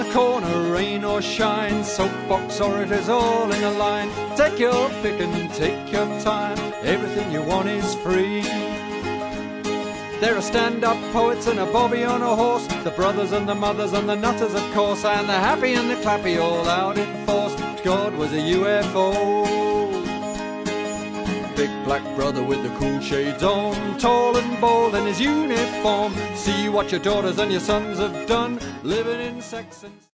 the corner, rain or shine, soapbox orators all in a line. Take your pick and take your time, everything you want is free. There are stand-up poets and a bobby on a horse, the brothers and the mothers and the nutters of course, and the happy and the clappy all out in force. God was a UFO. Big black brother with the cool shades on, tall and bold in his uniform. See what your daughters and your sons have done, living in sex and